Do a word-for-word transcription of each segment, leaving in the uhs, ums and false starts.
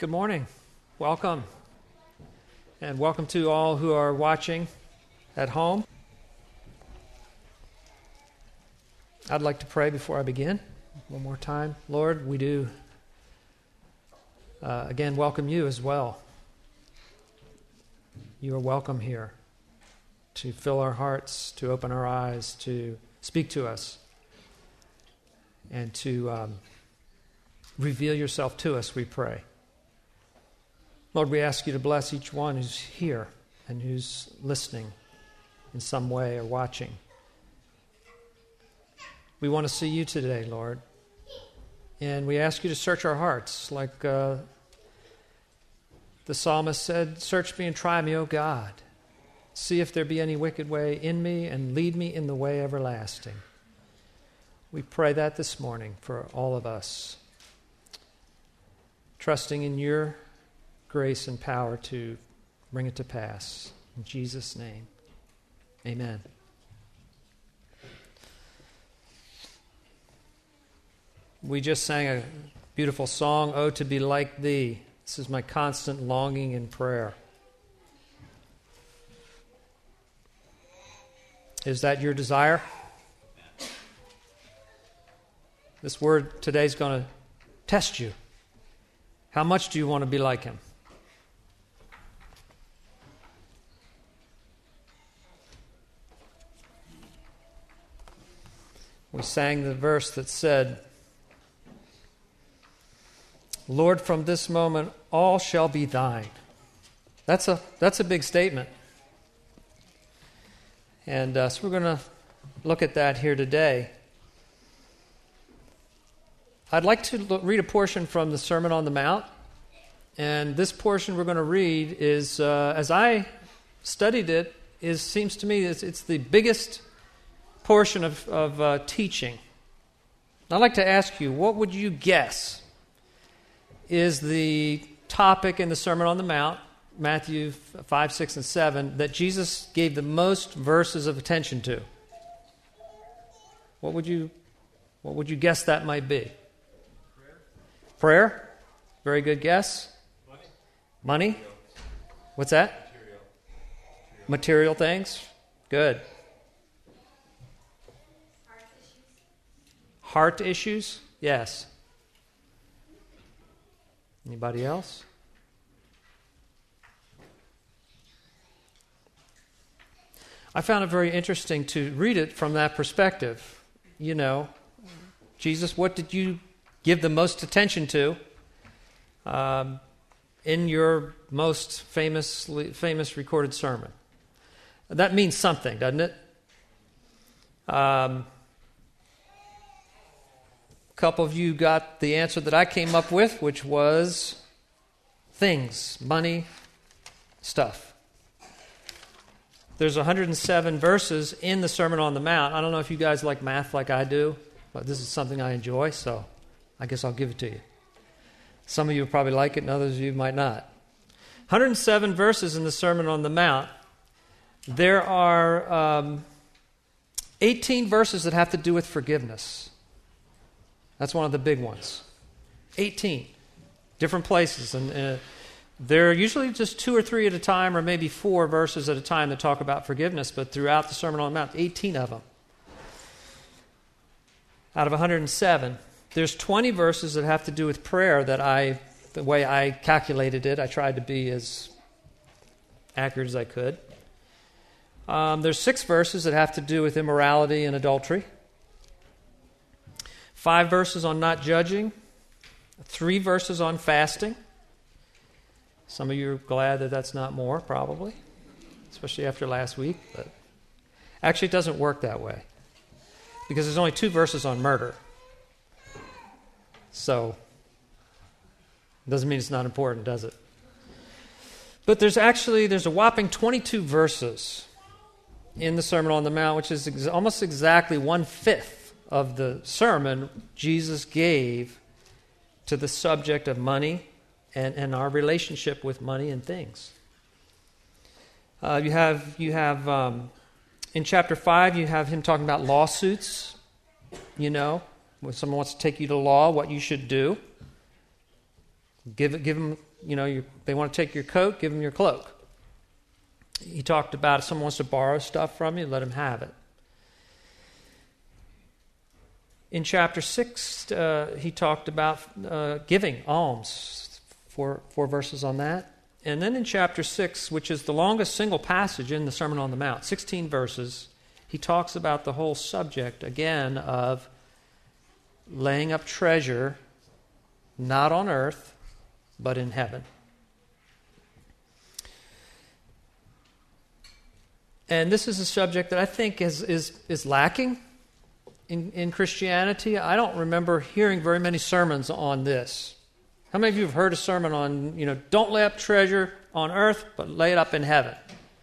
Good morning. Welcome. And welcome to all who are watching at home. I'd like to pray before I begin. One more time. Lord, we do, uh, again, welcome you as well. You are welcome here to fill our hearts, to open our eyes, to speak to us, and to um, reveal yourself to us, we pray. Lord, we ask you to bless each one who's here and who's listening in some way or watching. We want to see you today, Lord. And we ask you to search our hearts like uh, the psalmist said, "Search me and try me, O God. See if there be any wicked way in me and lead me in the way everlasting." We pray that this morning for all of us, trusting in your grace and power to bring it to pass. In Jesus' name, amen. We just sang a beautiful song, "Oh, to be like thee." This is my constant longing in prayer. Is that your desire? This word today is going to test you. How much do you want to be like him? We sang the verse that said, "Lord, from this moment all shall be thine." That's a that's a big statement. And uh, so we're going to look at that here today. I'd like to look, read a portion from the Sermon on the Mount. And this portion we're going to read is, uh, as I studied it, is seems to me it's, it's the biggest portion of, of uh, teaching. I'd like to ask you, what would you guess is the topic in the Sermon on the Mount, Matthew five, six, and seven, that Jesus gave the most verses of attention to? What would you, what would you guess that might be? Prayer. Prayer? Very good guess. Money. Money? What's that? Material. Material things? Good. Heart issues? Yes. Anybody else? I found it very interesting to read it from that perspective. You know, Jesus, what did you give the most attention to um, in your most famous, famous recorded sermon? That means something, doesn't it? Um, a couple of you got the answer that I came up with, which was things, money, stuff. There's one hundred seven verses in the Sermon on the Mount. I don't know if you guys like math like I do, but this is something I enjoy, so I guess I'll give it to you. Some of you probably like it, and others of you might not. one hundred seven verses in the Sermon on the Mount. There are um, eighteen verses that have to do with forgiveness. That's one of the big ones. eighteen different places, and uh, they're usually just two or three at a time, or maybe four verses at a time that talk about forgiveness, but throughout the Sermon on the Mount, eighteen of them. Out of one hundred seven, there's twenty verses that have to do with prayer that I, the way I calculated it, I tried to be as accurate as I could. Um, there's six verses that have to do with immorality and adultery. Five verses on not judging. Three verses on fasting. Some of you are glad that that's not more, probably, especially after last week. But actually, it doesn't work that way, because there's only two verses on murder. So, it doesn't mean it's not important, does it? But there's actually, there's a whopping twenty-two verses in the Sermon on the Mount, which is ex- almost exactly one-fifth of the sermon Jesus gave to the subject of money and, and our relationship with money and things. Uh, you have, you have um, in chapter five, you have him talking about lawsuits, you know, when someone wants to take you to law, what you should do. Give, give them You know, you, they want to take your coat, give them your cloak. He talked about if someone wants to borrow stuff from you, let them have it. In chapter six, uh, he talked about uh, giving alms, four, four verses on that. And then in chapter six, which is the longest single passage in the Sermon on the Mount, sixteen verses, he talks about the whole subject, again, of laying up treasure, not on earth, but in heaven. And this is a subject that I think is is, is lacking in, in Christianity. I don't remember hearing very many sermons on this. How many of you have heard a sermon on, you know, don't lay up treasure on earth, but lay it up in heaven?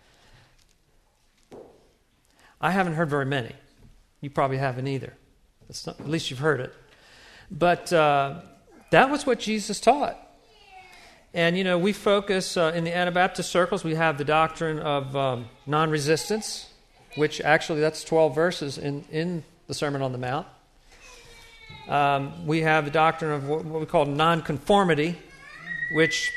I haven't heard very many. You probably haven't either. It's not, at least you've heard it. But uh, that was what Jesus taught. And, you know, we focus uh, in the Anabaptist circles, we have the doctrine of um, non-resistance, which actually that's twelve verses in, in the Sermon on the Mount. Um, we have the doctrine of what, what we call nonconformity, which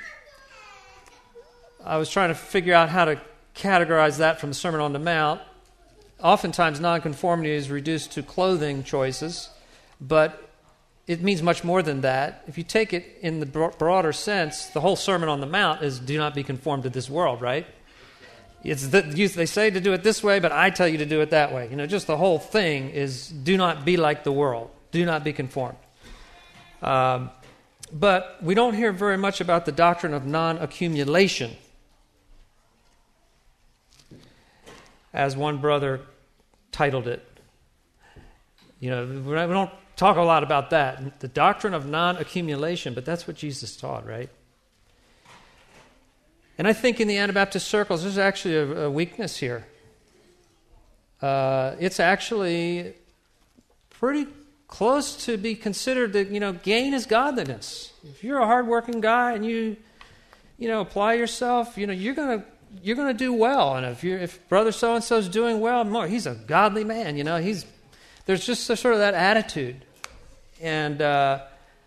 I was trying to figure out how to categorize that from the Sermon on the Mount. Oftentimes, nonconformity is reduced to clothing choices, but it means much more than that. If you take it in the broader sense, the whole Sermon on the Mount is do not be conformed to this world, right? It's the, they say to do it this way, but I tell you to do it that way. You know, just the whole thing is do not be like the world. Do not be conformed. Um, but we don't hear very much about the doctrine of non-accumulation. As one brother titled it. You know, we don't talk a lot about that. The doctrine of non-accumulation, but that's what Jesus taught, right? And I think in the Anabaptist circles, there's actually a, a weakness here. Uh, it's actually pretty close to be considered that, you know, gain is godliness. If you're a hardworking guy and you, you know, apply yourself, you know, you're gonna you're gonna do well. And if you if brother so and so's doing well, more he's a godly man. You know, he's there's just a, sort of that attitude, and uh,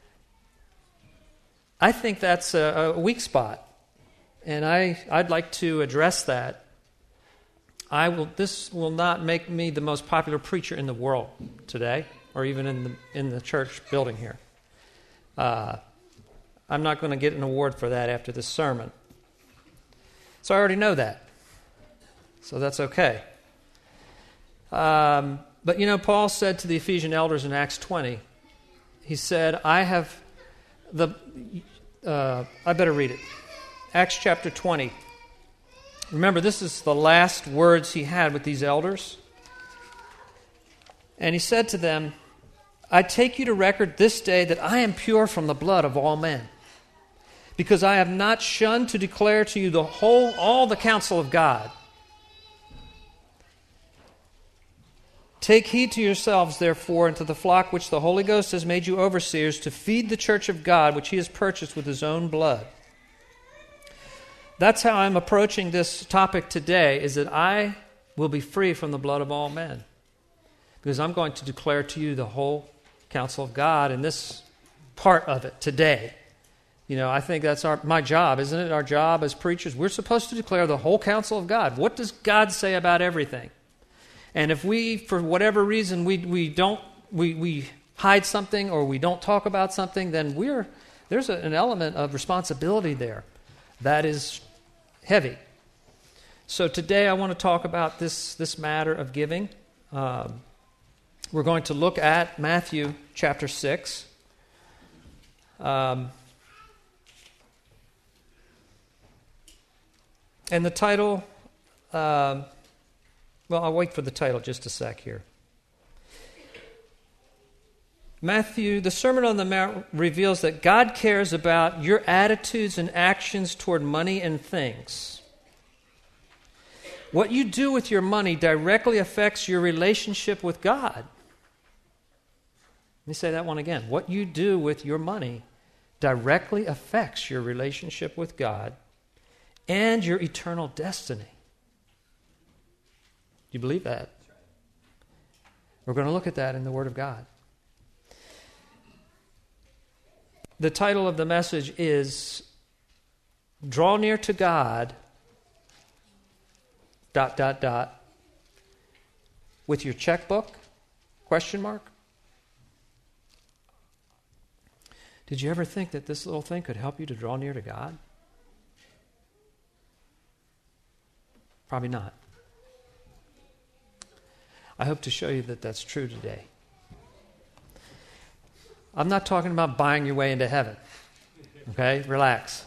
I think that's a, a weak spot, and I I'd like to address that. I will. This will not make me the most popular preacher in the world today, or even in the in the church building here. Uh, I'm not going to get an award for that after this sermon. So I already know that. So that's okay. Um, but you know, Paul said to the Ephesian elders in Acts twenty, he said, I have the, uh, I better read it. Acts chapter twenty. Remember, this is the last words he had with these elders. And he said to them, I take you to record this day that I am pure from the blood of all men, because I have not shunned to declare to you the whole, all the counsel of God. Take heed to yourselves, therefore, and to the flock which the Holy Ghost has made you overseers, to feed the church of God, which he has purchased with his own blood. That's how I'm approaching this topic today, is that I will be free from the blood of all men, because I'm going to declare to you the whole counsel of God in this part of it today. You know, I think that's our my job, isn't it? Our job as preachers, we're supposed to declare the whole counsel of God. What does God say about everything? And if we, for whatever reason, we we don't we we hide something or we don't talk about something, then we're there's a, an element of responsibility there that is heavy. So today I want to talk about this this matter of giving. Um, we're going to look at Matthew chapter six. Um, and the title, uh, well, I'll wait for the title just a sec here. Matthew, the Sermon on the Mount reveals that God cares about your attitudes and actions toward money and things. What you do with your money directly affects your relationship with God. Let me say that one again. What you do with your money directly affects your relationship with God and your eternal destiny. Do you believe that? We're going to look at that in the Word of God. The title of the message is draw near to God, dot, dot, dot, with your checkbook, question mark. Did you ever think that this little thing could help you to draw near to God? Probably not. I hope to show you that that's true today. I'm not talking about buying your way into heaven. Okay? Relax.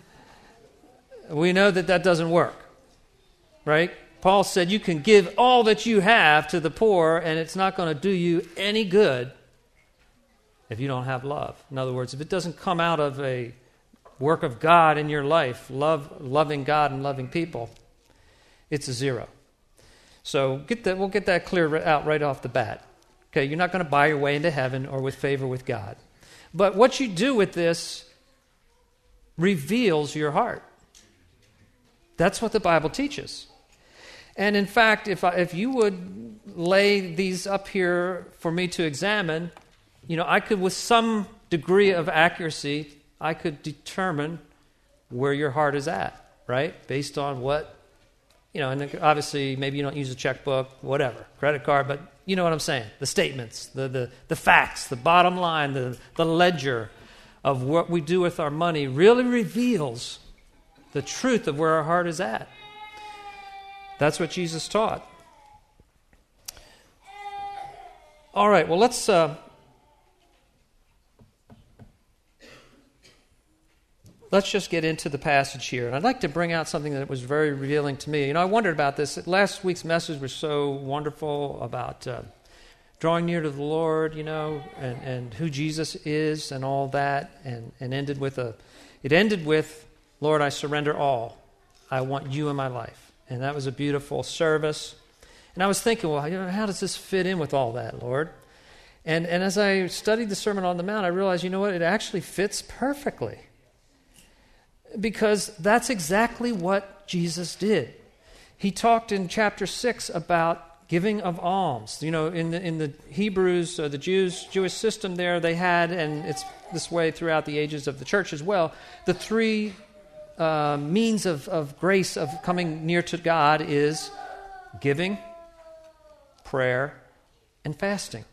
We know that that doesn't work. Right? Paul said you can give all that you have to the poor and it's not going to do you any good if you don't have love. In other words, if it doesn't come out of a work of God in your life, love, loving God and loving people, it's a zero. So get that. We'll get that clear out right off the bat. Okay, you're not going to buy your way into heaven or with favor with God. But what you do with this reveals your heart. That's what the Bible teaches. And in fact, if I, if you would lay these up here for me to examine, you know, I could, with some degree of accuracy, I could determine where your heart is at, right? Based on what, you know, and obviously maybe you don't use a checkbook, whatever, credit card, but you know what I'm saying. The statements, the the, the facts, the bottom line, the, the ledger of what we do with our money really reveals the truth of where our heart is at. That's what Jesus taught. All right, well, let's... Uh, Let's just get into the passage here. And I'd like to bring out something that was very revealing to me. You know, I wondered about this. Last week's message was so wonderful about uh, drawing near to the Lord, you know, and, and who Jesus is and all that. And, and ended with a, it ended with, Lord, I surrender all. I want you in my life. And that was a beautiful service. And I was thinking, well, you know, how does this fit in with all that, Lord? And, and as I studied the Sermon on the Mount, I realized, you know what, it actually fits perfectly. Because that's exactly what Jesus did. He talked in chapter six about giving of alms. You know, in the in the Hebrews, uh, the Jews Jewish system there, they had, and it's this way throughout the ages of the church as well, the three uh, means of, of grace of coming near to God is giving, prayer, and fasting.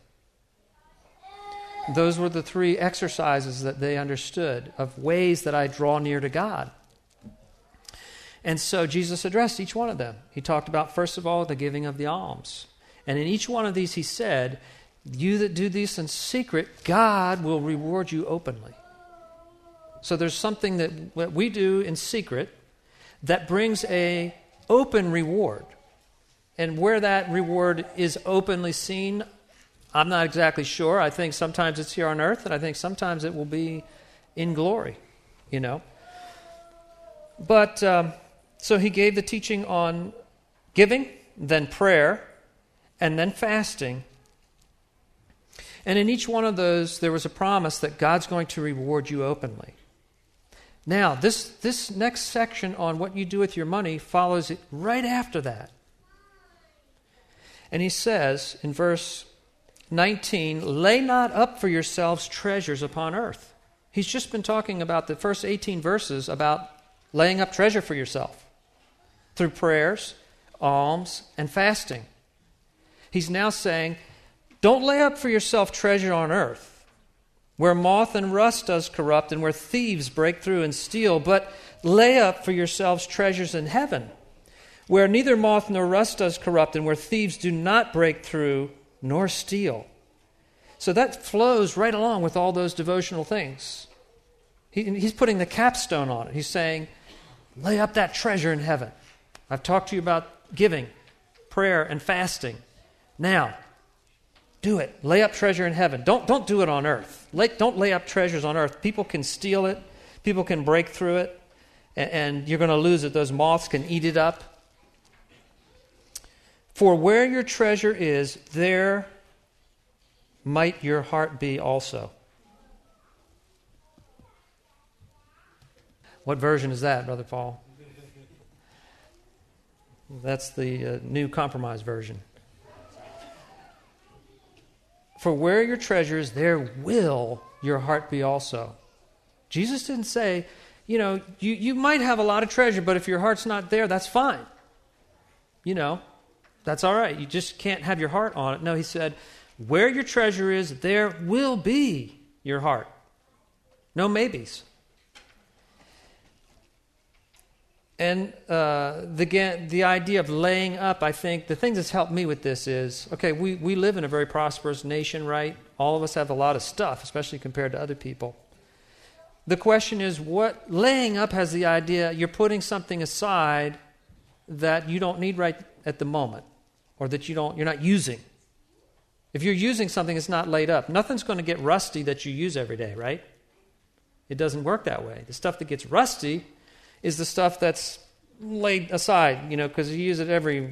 Those were the three exercises that they understood of ways that I draw near to God. And so Jesus addressed each one of them. He talked about, first of all, the giving of the alms. And in each one of these he said, you that do this in secret, God will reward you openly. So there's something that, that we do in secret that brings a open reward. And where that reward is openly seen, I'm not exactly sure. I think sometimes it's here on earth, and I think sometimes it will be in glory, you know. But, um, so he gave the teaching on giving, then prayer, and then fasting. And in each one of those, there was a promise that God's going to reward you openly. Now, this, this next section on what you do with your money follows it right after that. And he says in verse nineteen, lay not up for yourselves treasures upon earth. He's just been talking about the first eighteen verses about laying up treasure for yourself through prayers, alms, and fasting. He's now saying, don't lay up for yourself treasure on earth, where moth and rust does corrupt and where thieves break through and steal, but lay up for yourselves treasures in heaven, where neither moth nor rust does corrupt and where thieves do not break through nor steal. So that flows right along with all those devotional things. He, he's putting the capstone on it. He's saying, lay up that treasure in heaven. I've talked to you about giving, prayer, and fasting. Now, do it. Lay up treasure in heaven. Don't, don't do it on earth. Lay, don't lay up treasures on earth. People can steal it. People can break through it. And, and you're going to lose it. Those moths can eat it up. For where your treasure is, there might your heart be also. What version is that, Brother Paul? That's the uh, New Compromise version. For where your treasure is, there will your heart be also. Jesus didn't say, you know, you, you might have a lot of treasure, but if your heart's not there, that's fine. You know, that's all right. You just can't have your heart on it. No, he said, where your treasure is, there will be your heart. No maybes. And uh, the the idea of laying up, I think, the thing that's helped me with this is, okay, we, we live in a very prosperous nation, right? All of us have a lot of stuff, especially compared to other people. The question is, what laying up has the idea you're putting something aside that you don't need right at the moment, or that you don't you're not using. If you're using something that's not laid up, nothing's going to get rusty that you use every day, right? It doesn't work that way. The stuff that gets rusty is the stuff that's laid aside, you know, because you use it every,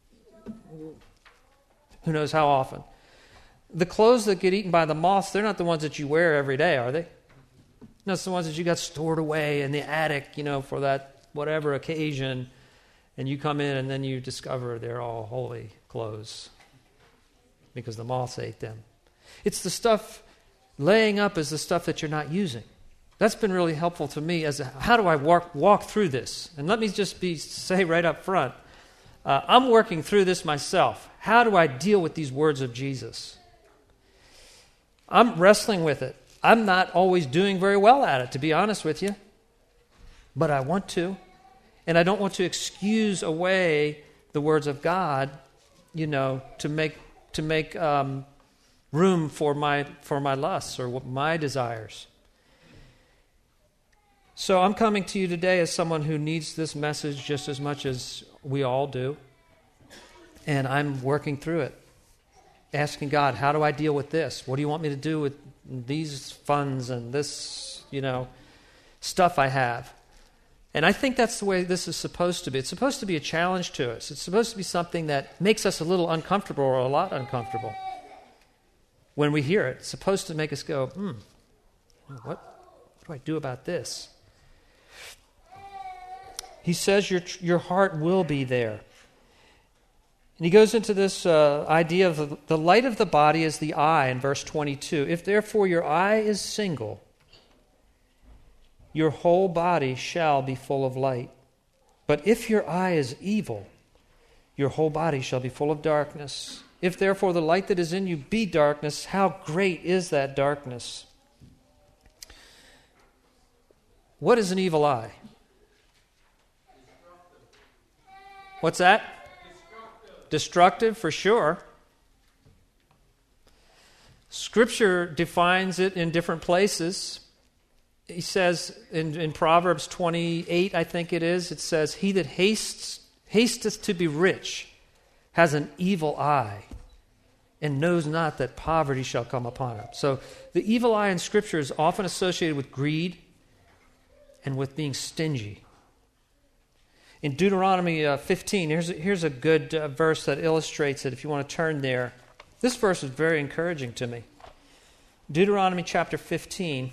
who knows how often. The clothes that get eaten by the moths, they're not the ones that you wear every day, are they? No, it's the ones that you got stored away in the attic, you know, for that whatever occasion, and you come in and then you discover they're all holy clothes because the moths ate them. It's the stuff, laying up is the stuff that you're not using. That's been really helpful to me as a, how do I walk walk through this? And let me just be say right up front, uh, I'm working through this myself. How do I deal with these words of Jesus? I'm wrestling with it. I'm not always doing very well at it, to be honest with you. But I want to. And I don't want to excuse away the words of God, you know, to make to make um, room for my for my lusts or my desires. So I'm coming to you today as someone who needs this message just as much as we all do. And I'm working through it. Asking God, how do I deal with this? What do you want me to do with these funds and this, you know, stuff I have? And I think that's the way this is supposed to be. It's supposed to be a challenge to us. It's supposed to be something that makes us a little uncomfortable or a lot uncomfortable. When we hear it, it's supposed to make us go, hmm, what, what do I do about this? He says your your heart will be there. And he goes into this uh, idea of the, the light of the body is the eye in verse twenty-two. If therefore your eye is single, your whole body shall be full of light. But if your eye is evil, your whole body shall be full of darkness. If therefore the light that is in you be darkness, how great is that darkness? What is an evil eye? What's that? Destructive. Destructive, for sure. Scripture defines it in different places. He says in, in Proverbs twenty-eight, I think it is, it says, he that hastes, hasteth to be rich has an evil eye and knows not that poverty shall come upon him. So the evil eye in Scripture is often associated with greed and with being stingy. In Deuteronomy uh, fifteen, here's a, here's a good uh, verse that illustrates it if you want to turn there. This verse is very encouraging to me. Deuteronomy chapter fifteen.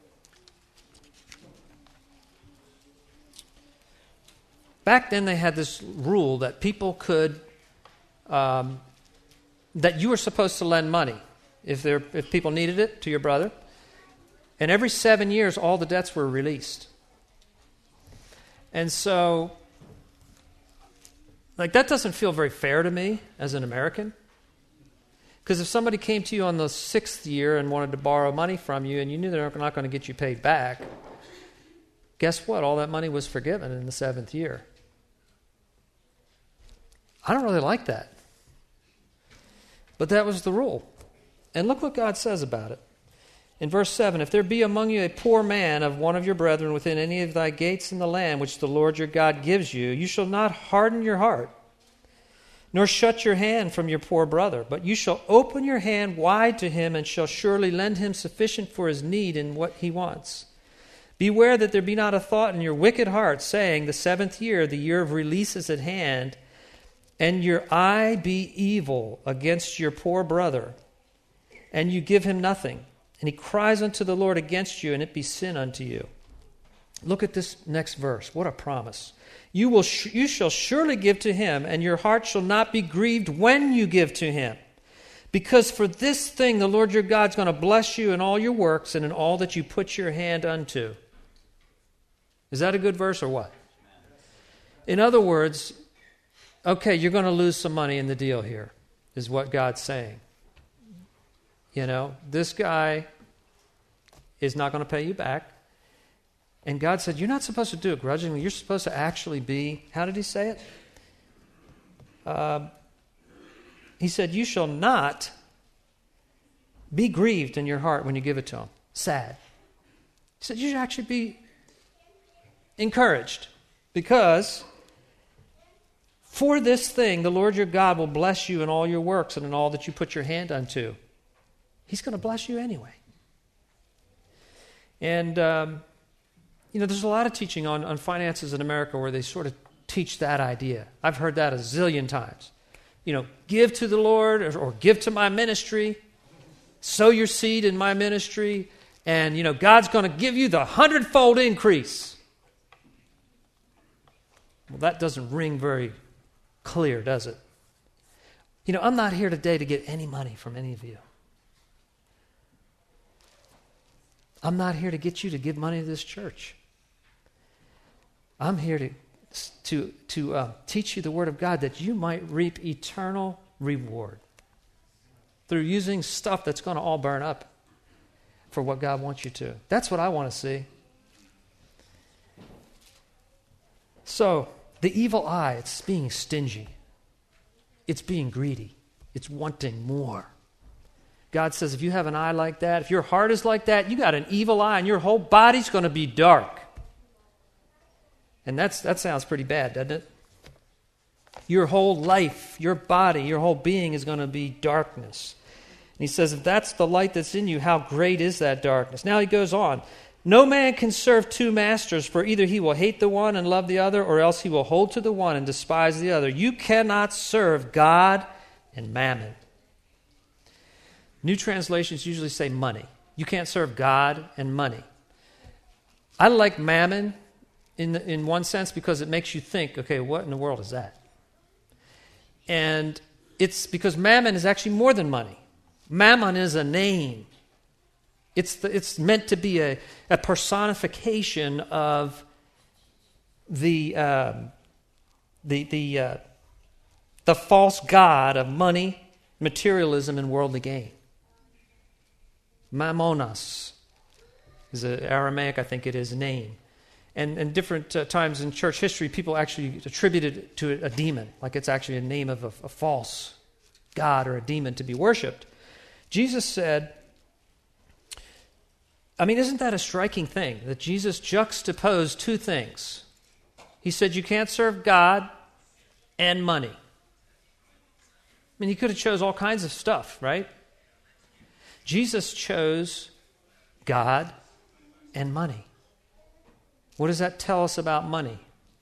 Back then they had this rule that people could, um, that you were supposed to lend money if, there, if people needed it to your brother. And every seven years all the debts were released. And so, like, that doesn't feel very fair to me as an American. Because if somebody came to you on the sixth year and wanted to borrow money from you and you knew they're not going to get you paid back, guess what? All that money was forgiven in the seventh year. I don't really like that. But that was the rule. And look what God says about it. In verse seven, if there be among you a poor man of one of your brethren within any of thy gates in the land which the Lord your God gives you, you shall not harden your heart, nor shut your hand from your poor brother, but you shall open your hand wide to him and shall surely lend him sufficient for his need in what he wants. Beware that there be not a thought in your wicked heart, saying, the seventh year, the year of release is at hand, and your eye be evil against your poor brother, and you give him nothing. And he cries unto the Lord against you, and it be sin unto you. Look at this next verse. What a promise. You will, sh- you shall surely give to him, and your heart shall not be grieved when you give to him. Because for this thing the Lord your God is going to bless you in all your works and in all that you put your hand unto. Is that a good verse or what? In other words, okay, you're going to lose some money in the deal here, is what God's saying. You know, this guy is not going to pay you back. And God said, you're not supposed to do it grudgingly. You're supposed to actually be, how did he say it? Uh, he said, you shall not be grieved in your heart when you give it to him. Sad. He said, you should actually be encouraged, because for this thing, the Lord your God will bless you in all your works and in all that you put your hand unto. He's going to bless you anyway. And, um, you know, there's a lot of teaching on, on finances in America where they sort of teach that idea. I've heard that a zillion times. You know, give to the Lord, or, or give to my ministry, sow your seed in my ministry, and, you know, God's going to give you the hundredfold increase. Well, that doesn't ring very clear, does it? You know, I'm not here today to get any money from any of you. I'm not here to get you to give money to this church. I'm here to to to uh, teach you the Word of God that you might reap eternal reward through using stuff that's going to all burn up for what God wants you to. That's what I want to see. So, the evil eye, it's being stingy. It's being greedy. It's wanting more. God says if you have an eye like that, if your heart is like that, you got an evil eye and your whole body's going to be dark. And that's that sounds pretty bad, doesn't it? Your whole life, your body, your whole being is going to be darkness. And he says, if that's the light that's in you, how great is that darkness? Now he goes on. No man can serve two masters, for either he will hate the one and love the other, or else he will hold to the one and despise the other. You cannot serve God and mammon. New translations usually say money. You can't serve God and money. I like mammon in the, in one sense because it makes you think, okay, what in the world is that? And it's because mammon is actually more than money. Mammon is a name. It's the, it's meant to be a, a personification of the uh, the the uh, the false god of money, materialism, and worldly gain. Mammonas is an Aramaic, I think it is, name. And and different uh, times in church history, people actually attributed it to a demon, like it's actually a name of a, a false god or a demon to be worshipped. Jesus said, I mean, isn't that a striking thing, that Jesus juxtaposed two things? He said you can't serve God and money. I mean, he could have chose all kinds of stuff, right? Jesus chose God and money. What does that tell us about money?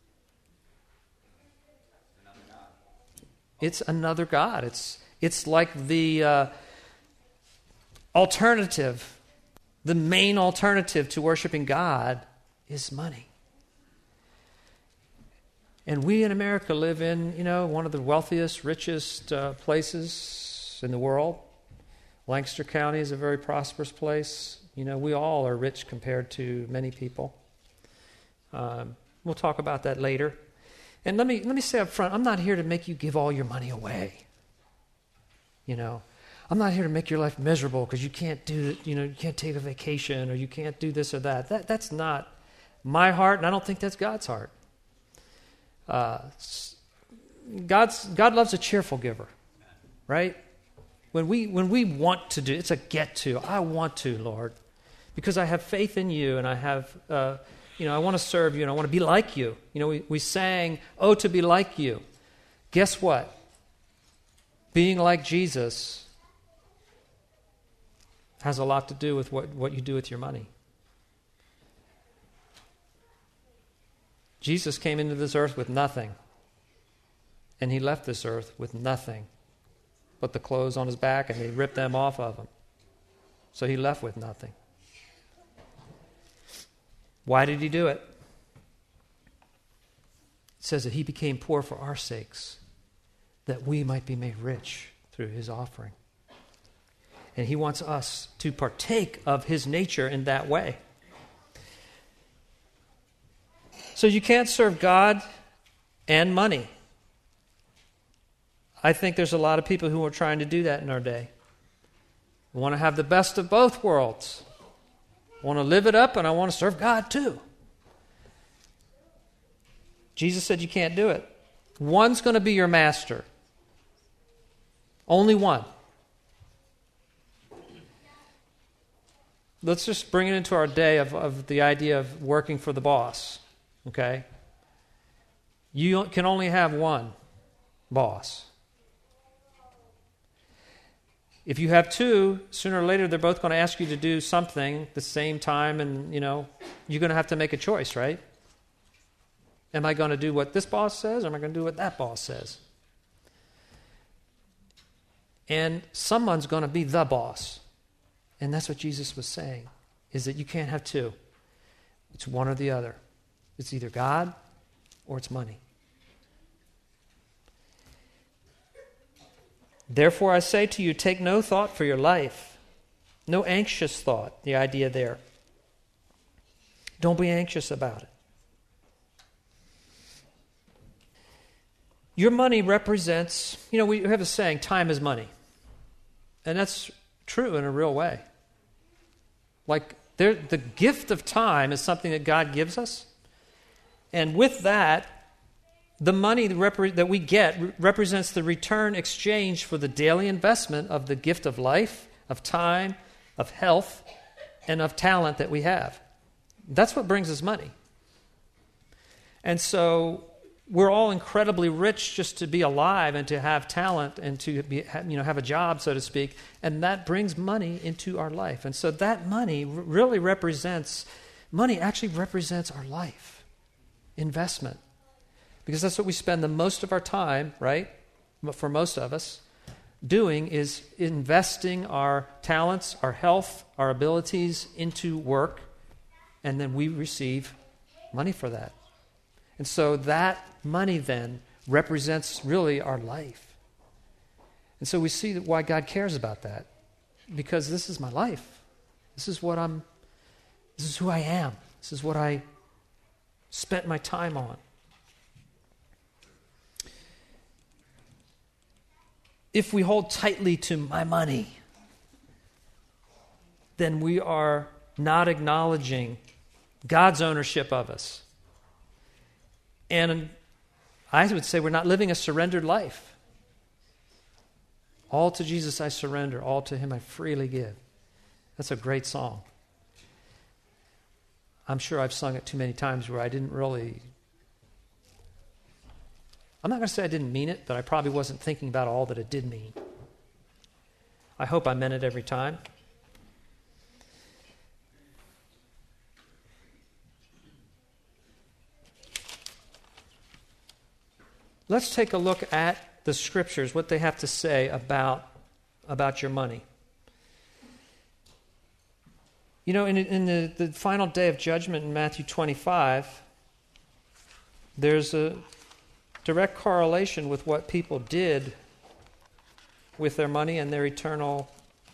It's another god. It's it's like the uh, alternative. The main alternative to worshiping God is money. And we in America live in, you know, one of the wealthiest, richest uh, places in the world. Lancaster County is a very prosperous place. You know, we all are rich compared to many people. Um, we'll talk about that later. And let me let me say up front, I'm not here to make you give all your money away. You know, I'm not here to make your life miserable because you can't do, you know, you can't take a vacation or you can't do this or that. That that's not my heart, and I don't think that's God's heart. Uh, God's God loves a cheerful giver, right? When we when we want to do, it's a get to. I want to, Lord, because I have faith in you, and I have, uh, you know, I want to serve you, and I want to be like you. You know, we we sang, "Oh, to be like you." Guess what? Being like Jesus has a lot to do with what, what you do with your money. Jesus came into this earth with nothing, and he left this earth with nothing but the clothes on his back, and they ripped them off of him. So he left with nothing. Why did he do it? It says that he became poor for our sakes, that we might be made rich through his offering. And he wants us to partake of his nature in that way. So you can't serve God and money. I think there's a lot of people who are trying to do that in our day. We want to have the best of both worlds. I want to live it up and I want to serve God too. Jesus said you can't do it. One's going to be your master. Only one. Let's just bring it into our day of, of the idea of working for the boss. Okay? You can only have one boss. If you have two, sooner or later they're both going to ask you to do something at the same time, and, you know, you're going to have to make a choice, right? Am I going to do what this boss says, or am I going to do what that boss says? And someone's going to be the boss. And that's what Jesus was saying, is that you can't have two. It's one or the other. It's either God or it's money. Therefore I say to you, take no thought for your life. No anxious thought, the idea there. Don't be anxious about it. Your money represents, you know, we have a saying, time is money. And that's true in a real way. Like, there, the gift of time is something that God gives us. And with that, the money that we get represents the return exchange for the daily investment of the gift of life, of time, of health, and of talent that we have. That's what brings us money. And so we're all incredibly rich just to be alive and to have talent and to be, you know, have a job, so to speak, and that brings money into our life. And so that money really represents, money actually represents our life, investment. Because that's what we spend the most of our time, right? For most of us, doing is investing our talents, our health, our abilities into work, and then we receive money for that. And so that money then represents really our life. And so we see that why God cares about that. Because this is my life. This is what I'm, this is who I am. This is what I spent my time on. If we hold tightly to my money, then we are not acknowledging God's ownership of us. And I would say we're not living a surrendered life. All to Jesus I surrender, all to him I freely give. That's a great song. I'm sure I've sung it too many times where I didn't really... I'm not going to say I didn't mean it, but I probably wasn't thinking about all that it did mean. I hope I meant it every time. Let's take a look at the scriptures, what they have to say about, about your money. You know, in, in the, the final day of judgment in Matthew twenty-five, there's a direct correlation with what people did with their money and their eternal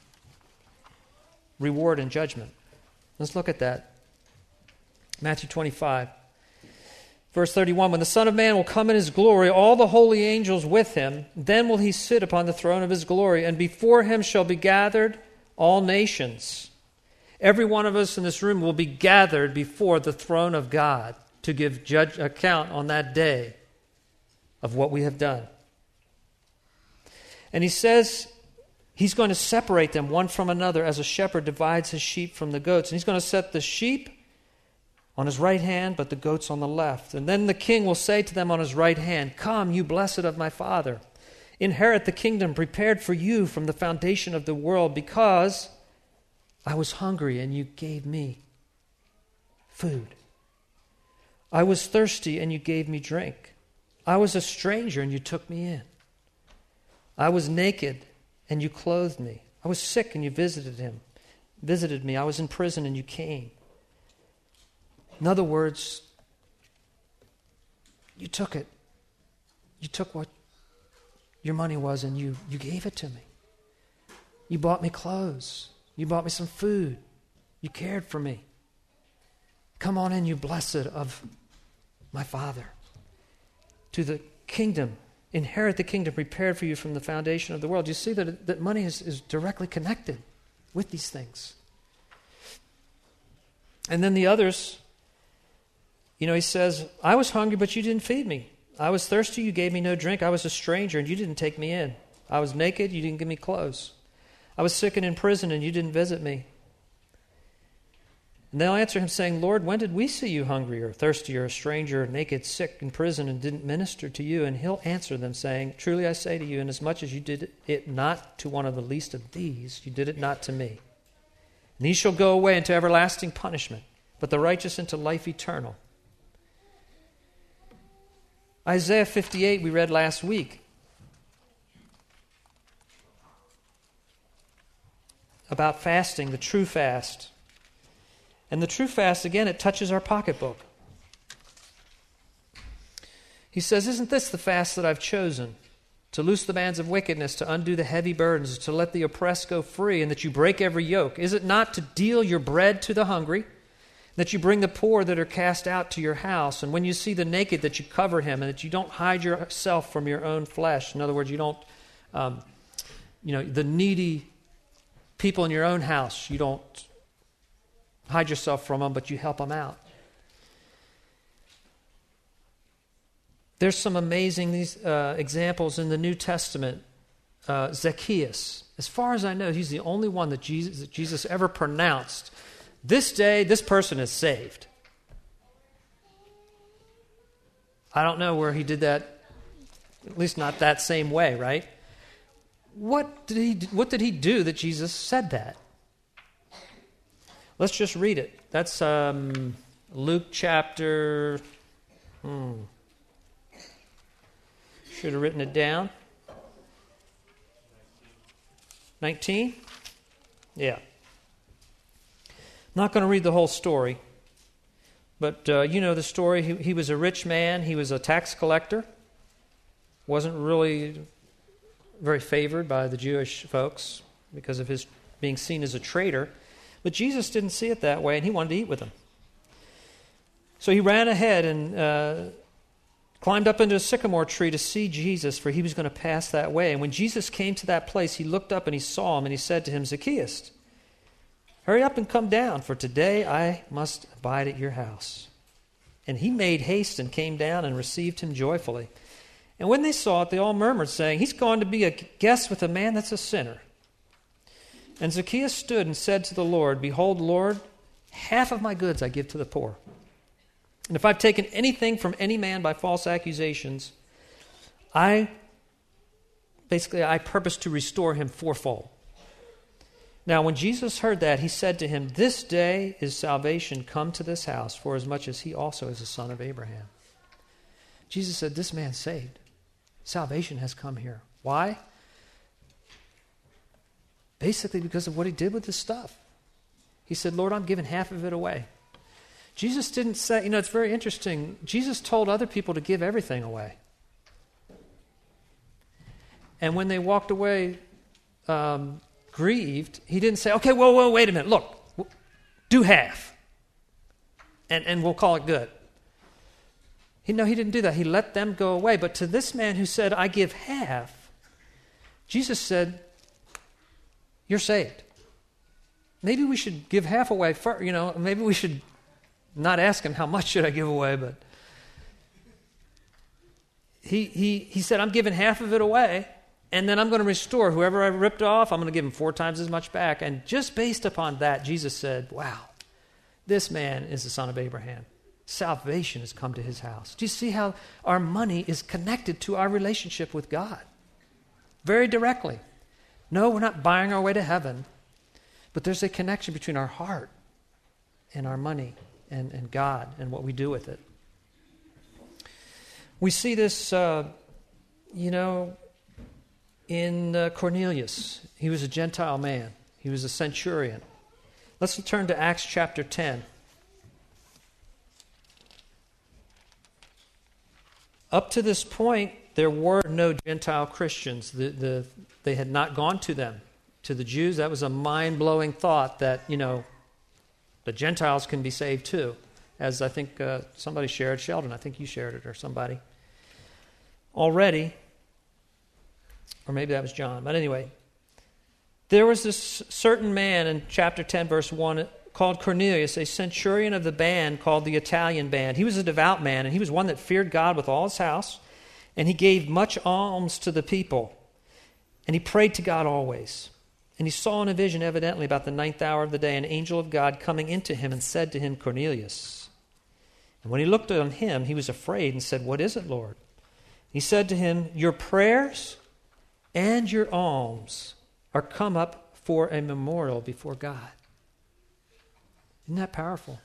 reward and judgment. Let's look at that. Matthew twenty-five, verse thirty-one, when the Son of Man will come in his glory, all the holy angels with him, then will he sit upon the throne of his glory, and before him shall be gathered all nations. Every one of us in this room will be gathered before the throne of God to give judge account on that day of what we have done. And he says he's going to separate them one from another as a shepherd divides his sheep from the goats. And he's going to set the sheep on his right hand, but the goats on the left. And then the king will say to them on his right hand, come, you blessed of my Father, inherit the kingdom prepared for you from the foundation of the world, because I was hungry and you gave me food. I was thirsty and you gave me drink. I was a stranger and you took me in. I was naked and you clothed me. I was sick and you visited him, visited me. I was in prison and you came. In other words, you took it. You took what your money was and you, you gave it to me. You bought me clothes. You bought me some food. You cared for me. Come on in, you blessed of my Father, to the kingdom, inherit the kingdom prepared for you from the foundation of the world. You see that, that money is, is directly connected with these things. And then the others, you know, he says, I was hungry, but you didn't feed me. I was thirsty, you gave me no drink. I was a stranger, and you didn't take me in. I was naked, you didn't give me clothes. I was sick and in prison, and you didn't visit me. And they'll answer him saying, Lord, when did we see you hungry or thirsty or a stranger or naked, sick, in prison, and didn't minister to you? And he'll answer them saying, truly I say to you, inasmuch as you did it not to one of the least of these, you did it not to me. And these shall go away into everlasting punishment, but the righteous into life eternal. Isaiah fifty-eight we read last week about fasting, the true fast. And the true fast, again, it touches our pocketbook. He says, isn't this the fast that I've chosen? To loose the bands of wickedness, to undo the heavy burdens, to let the oppressed go free, and that you break every yoke. Is it not to deal your bread to the hungry, that you bring the poor that are cast out to your house, and when you see the naked, that you cover him, and that you don't hide yourself from your own flesh? In other words, you don't, um, you know, the needy people in your own house, you don't hide yourself from them, but you help them out. There's some amazing these uh, examples in the New Testament. Uh, Zacchaeus, as far as I know, he's the only one that Jesus, that Jesus ever pronounced, this day, this person is saved. I don't know where he did that, at least not that same way, right? What did he, what did he do that Jesus said that? Let's just read it. That's um, Luke chapter... Hmm, should have written it down. nineteen? Yeah. Not going to read the whole story. But uh, you know the story. He, he was a rich man. He was a tax collector. Wasn't really very favored by the Jewish folks because of his being seen as a traitor. But Jesus didn't see it that way, and he wanted to eat with them. So he ran ahead and uh, climbed up into a sycamore tree to see Jesus, for he was going to pass that way. And when Jesus came to that place, he looked up and he saw him, and he said to him, Zacchaeus, hurry up and come down, for today I must abide at your house. And he made haste and came down and received him joyfully. And when they saw it, they all murmured, saying, he's gone to be a guest with a man that's a sinner. And Zacchaeus stood and said to the Lord, behold, Lord, half of my goods I give to the poor. And if I've taken anything from any man by false accusations, I, basically, I purpose to restore him fourfold. Now, when Jesus heard that, he said to him, this day is salvation come to this house, for as much as he also is a son of Abraham. Jesus said, this man's saved. Salvation has come here. Why? Basically because of what he did with his stuff. He said, Lord, I'm giving half of it away. Jesus didn't say, you know, it's very interesting. Jesus told other people to give everything away. And when they walked away um, grieved, he didn't say, okay, whoa, whoa, wait a minute, look, do half, and, and we'll call it good. He, no, he didn't do that. He let them go away. But to this man who said, I give half, Jesus said, you're saved. Maybe we should give half away first, you know, maybe we should not ask him how much should I give away, but he he he said, I'm giving half of it away, and then I'm going to restore whoever I ripped off, I'm going to give him four times as much back. And just based upon that, Jesus said, wow, this man is the son of Abraham. Salvation has come to his house. Do you see how our money is connected to our relationship with God? Very directly. No, we're not buying our way to heaven, but there's a connection between our heart and our money and, and God and what we do with it. We see this, uh, you know, in uh, Cornelius. He was a Gentile man. He was a centurion. Let's turn to Acts chapter ten. Up to this point, there were no Gentile Christians. The, the, they had not gone to them. To the Jews, that was a mind-blowing thought that, you know, the Gentiles can be saved too. as I think uh, somebody shared, Sheldon, I think you shared it or somebody already, or maybe that was John. But anyway, there was this certain man in chapter ten, verse one, called Cornelius, a centurion of the band called the Italian band. He was a devout man, and he was one that feared God with all his house, and he gave much alms to the people, and he prayed to God always. And he saw in a vision, evidently about the ninth hour of the day, an angel of God coming into him and said to him, Cornelius. And when he looked on him, he was afraid and said, What is it, Lord? He said to him, Your prayers and your alms are come up for a memorial before God. Isn't that powerful?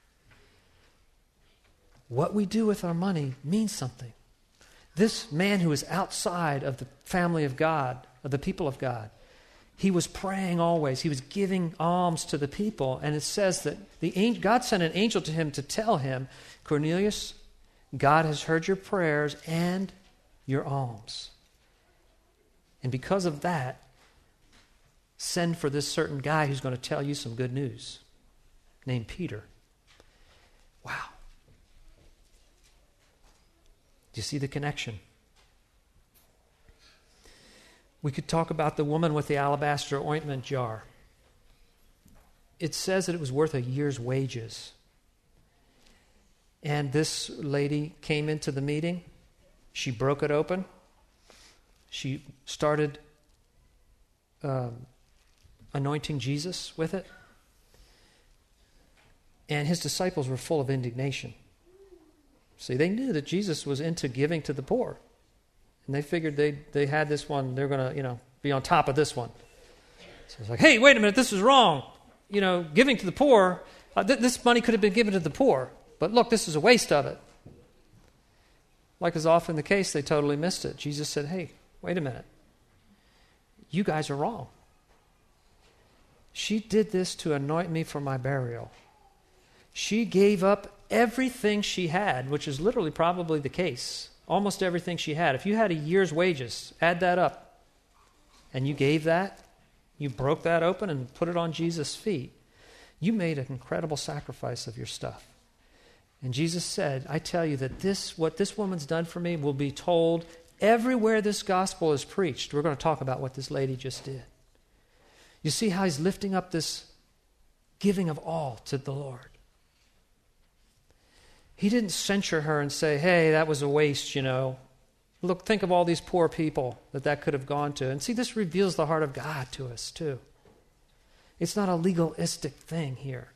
What we do with our money means something. This man who is outside of the family of God, of the people of God, he was praying always. He was giving alms to the people. And it says that the angel, God sent an angel to him to tell him, Cornelius, God has heard your prayers and your alms. And because of that, send for this certain guy who's going to tell you some good news, named Peter. Wow. Do you see the connection? We could talk about the woman with the alabaster ointment jar. It says that it was worth a year's wages. And this lady came into the meeting. She broke it open. She started um, anointing Jesus with it. And his disciples were full of indignation. See, they knew that Jesus was into giving to the poor. And they figured they they had this one, they're going to, you know, be on top of this one. So it's like, hey, wait a minute, this is wrong. You know, giving to the poor, uh, th- this money could have been given to the poor. But look, this is a waste of it. Like is often the case, they totally missed it. Jesus said, hey, wait a minute. You guys are wrong. She did this to anoint me for my burial. She gave up everything she had, which is literally probably the case. Almost everything she had. If you had a year's wages, add that up, and you gave that, you broke that open and put it on Jesus' feet, you made an incredible sacrifice of your stuff. And Jesus said, I tell you that this, what this woman's done for me will be told everywhere this gospel is preached. We're going to talk about what this lady just did. You see how he's lifting up this giving of all to the Lord. He didn't censure her and say, hey, that was a waste, you know. Look, think of all these poor people that that could have gone to. And see, this reveals the heart of God to us, too. It's not a legalistic thing here.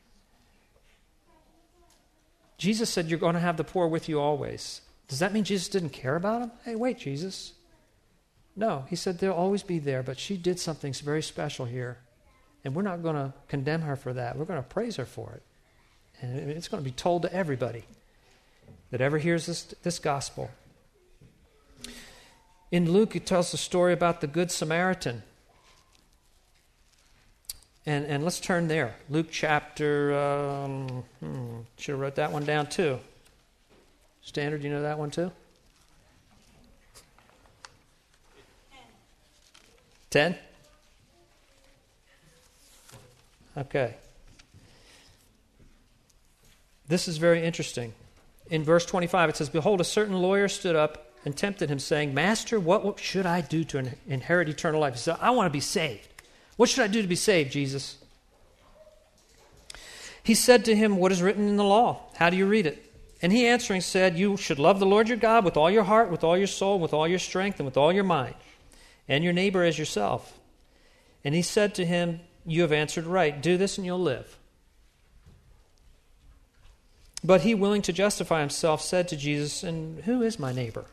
Jesus said, you're going to have the poor with you always. Does that mean Jesus didn't care about them? Hey, wait, Jesus. No, he said they'll always be there, but she did something very special here. And we're not going to condemn her for that. We're going to praise her for it. And it's going to be told to everybody that ever hears this, this gospel. In Luke, it tells the story about the Good Samaritan. And, and let's turn there. Luke chapter, um, hmm, should have wrote that one down too. Standard, you know that one too? Ten? Okay. This is very interesting. In verse twenty-five, it says, Behold, a certain lawyer stood up and tempted him, saying, Master, what, what should I do to inherit eternal life? He said, I want to be saved. What should I do to be saved, Jesus? He said to him, What is written in the law? How do you read it? And he answering said, You should love the Lord your God with all your heart, with all your soul, with all your strength, and with all your mind, and your neighbor as yourself. And he said to him, You have answered right. Do this and you'll live. But he, willing to justify himself, said to Jesus, And who is my neighbor?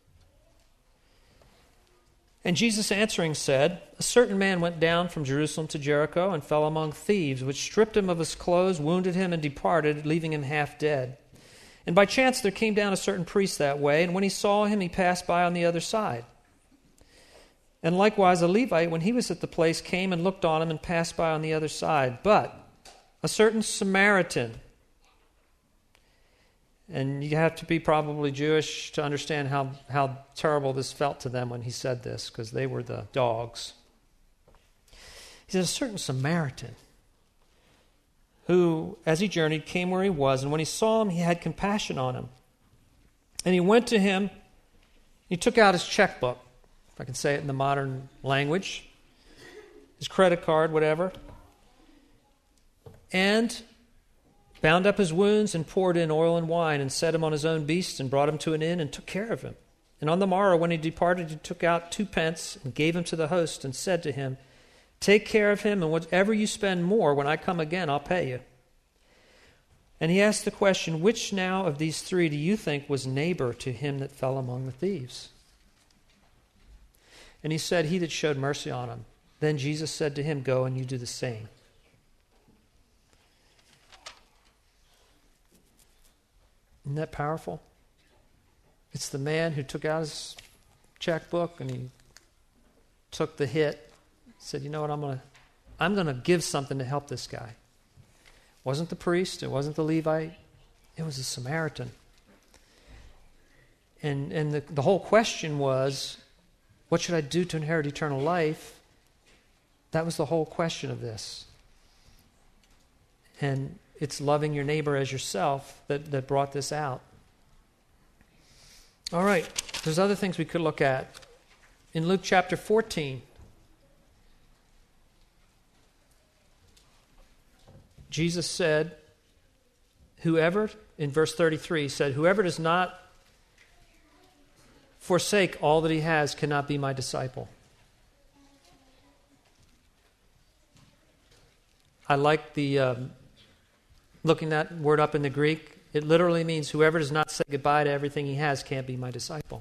And Jesus answering said, A certain man went down from Jerusalem to Jericho and fell among thieves, which stripped him of his clothes, wounded him, and departed, leaving him half dead. And by chance there came down a certain priest that way, and when he saw him, he passed by on the other side. And likewise a Levite, when he was at the place, came and looked on him and passed by on the other side. But a certain Samaritan, and you have to be probably Jewish to understand how, how terrible this felt to them when he said this, because they were the dogs. He said, a certain Samaritan who, as he journeyed, came where he was, and when he saw him, he had compassion on him. And he went to him, he took out his checkbook, if I can say it in the modern language, his credit card, whatever, and bound up his wounds and poured in oil and wine and set him on his own beast and brought him to an inn and took care of him. And on the morrow, when he departed, he took out two pence and gave him to the host and said to him, take care of him, and whatever you spend more, when I come again, I'll pay you. And he asked the question, which now of these three do you think was neighbor to him that fell among the thieves? And he said, he that showed mercy on him. Then Jesus said to him, go and you do the same. Isn't that powerful? It's the man who took out his checkbook and he took the hit, said, you know what, I'm going to I'm going to give something to help this guy. It wasn't the priest, it wasn't the Levite, it was a Samaritan. And and the, the whole question was, what should I do to inherit eternal life? That was the whole question of this. And it's loving your neighbor as yourself that, that brought this out. All right, there's other things we could look at. In Luke chapter fourteen, Jesus said, whoever, in verse thirty-three, said, whoever does not forsake all that he has cannot be my disciple. I like the, um, looking that word up in the Greek, it literally means whoever does not say goodbye to everything he has can't be my disciple.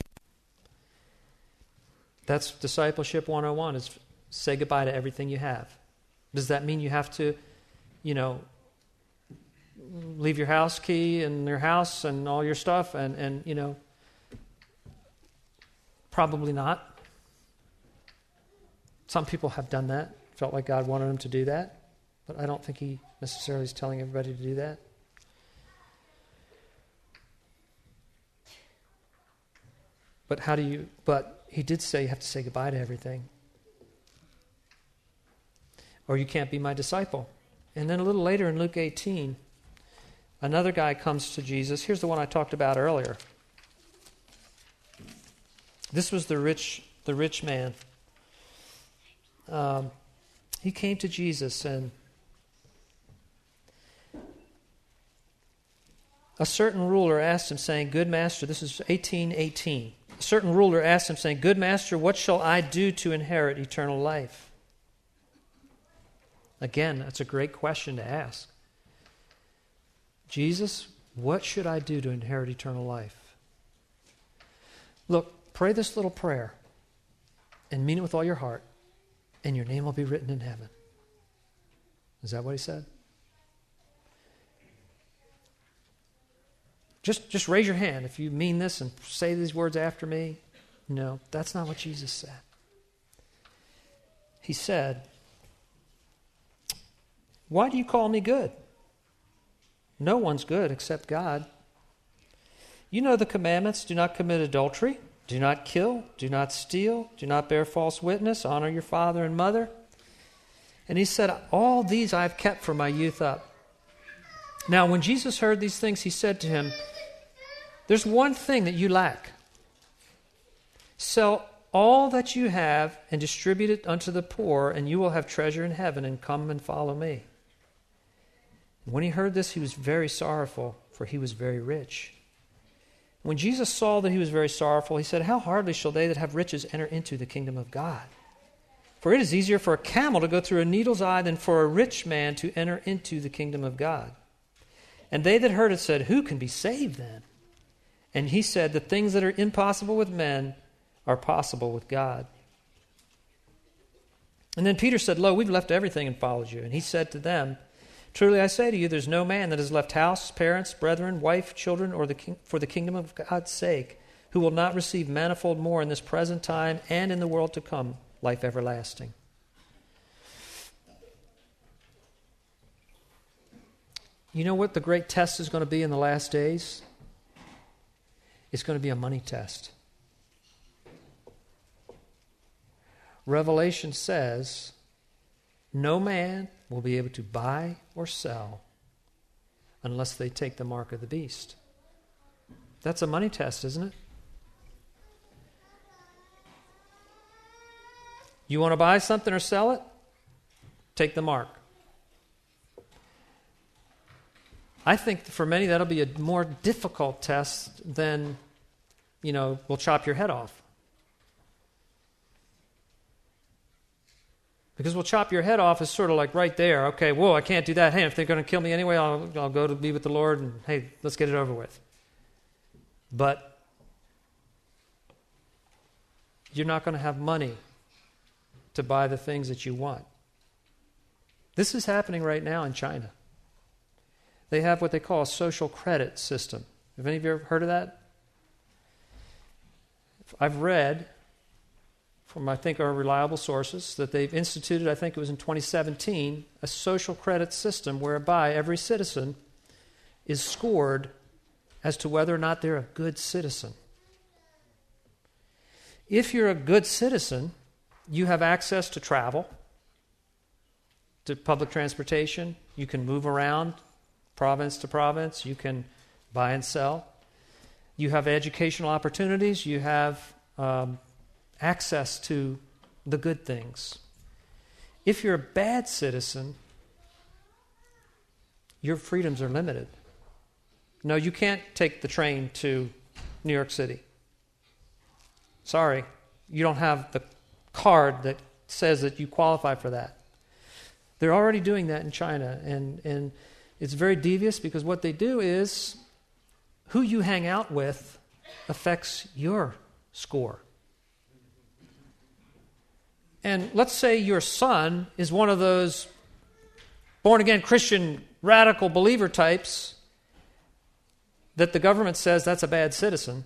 That's discipleship one oh one, is say goodbye to everything you have. Does that mean you have to, you know, leave your house key and your house and all your stuff and, and you know, probably not. Some people have done that, felt like God wanted them to do that, but I don't think he necessarily is telling everybody to do that. But how do you, but he did say you have to say goodbye to everything. Or you can't be my disciple. And then a little later in Luke eighteen, another guy comes to Jesus. Here's the one I talked about earlier. This was the rich, the rich man. Um, he came to Jesus, and a certain ruler asked him, saying, good master, this is eighteen eighteen. A certain ruler asked him, saying, good master, what shall I do to inherit eternal life? Again, that's a great question to ask. Jesus, what should I do to inherit eternal life? Look, pray this little prayer and mean it with all your heart, and your name will be written in heaven. Is that what he said? Just, just raise your hand if you mean this and say these words after me. No, that's not what Jesus said. He said, why do you call me good? No one's good except God. You know the commandments. Do not commit adultery. Do not kill. Do not steal. Do not bear false witness. Honor your father and mother. And he said, all these I have kept from my youth up. Now, when Jesus heard these things, he said to him, there's one thing that you lack. Sell all that you have and distribute it unto the poor, and you will have treasure in heaven, and come and follow me. And when he heard this, he was very sorrowful, for he was very rich. When Jesus saw that he was very sorrowful, he said, how hardly shall they that have riches enter into the kingdom of God? For it is easier for a camel to go through a needle's eye than for a rich man to enter into the kingdom of God. And they that heard it said, who can be saved then? And he said, the things that are impossible with men are possible with God. And then Peter said, lo, we've left everything and followed you. And he said to them, truly I say to you, there's no man that has left house, parents, brethren, wife, children, or the king, for the kingdom of God's sake, who will not receive manifold more in this present time and in the world to come, life everlasting. You know what the great test is going to be in the last days? It's going to be a money test. Revelation says, no man will be able to buy or sell unless they take the mark of the beast. That's a money test, isn't it? You want to buy something or sell it? Take the mark. I think for many that'll be a more difficult test than, you know, we'll chop your head off. Because we'll chop your head off is sort of like right there. Okay, whoa, I can't do that. Hey, if they're going to kill me anyway, I'll, I'll go to be with the Lord, and hey, let's get it over with. But you're not going to have money to buy the things that you want. This is happening right now in China. They have what they call a social credit system. Have any of you ever heard of that? I've read from, I think, our reliable sources that they've instituted, I think it was in twenty seventeen, a social credit system whereby every citizen is scored as to whether or not they're a good citizen. If you're a good citizen, you have access to travel, to public transportation. You can move around province to province. You can buy and sell. You have educational opportunities. You have um, access to the good things. If you're a bad citizen, your freedoms are limited. No, you can't take the train to New York City. Sorry, you don't have the card that says that you qualify for that. They're already doing that in China, and, and it's very devious because what they do is who you hang out with affects your score. And let's say your son is one of those born-again Christian radical believer types that the government says that's a bad citizen.